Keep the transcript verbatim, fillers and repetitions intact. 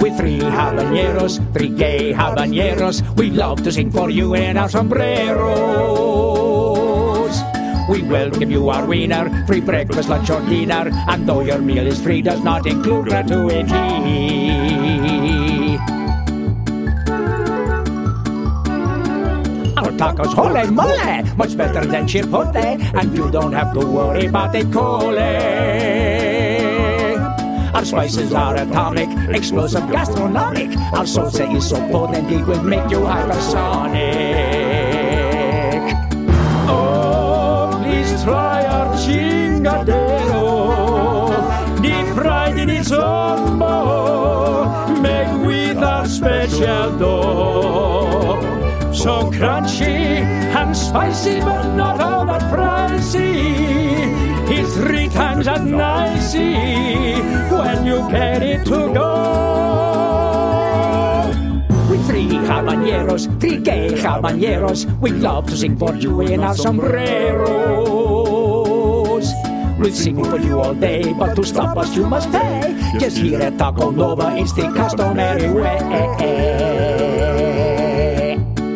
With three habaneros, three gay habaneros, we love to sing for you in our sombreros. We will give you our wiener, free breakfast, lunch or dinner, and though your meal is free, does not include gratuity. Our tacos, holy moly, much better than chipotle, and you don't have to worry about E. coli. Our spices are atomic, explosive, gastronomic. Our salsa is so potent it will make you hypersonic. Oh, please try our chingadero, deep fried in its own bowl, made with our special dough. So crunchy and spicy, but not all that pricey. It's three times as nicey when you get it to go. With three habaneros, three gay habaneros, we love to sing for you in our sombreros. We'll sing for you all day, but to stop us you must pay. Just here at Taco Nova, it's the customary way.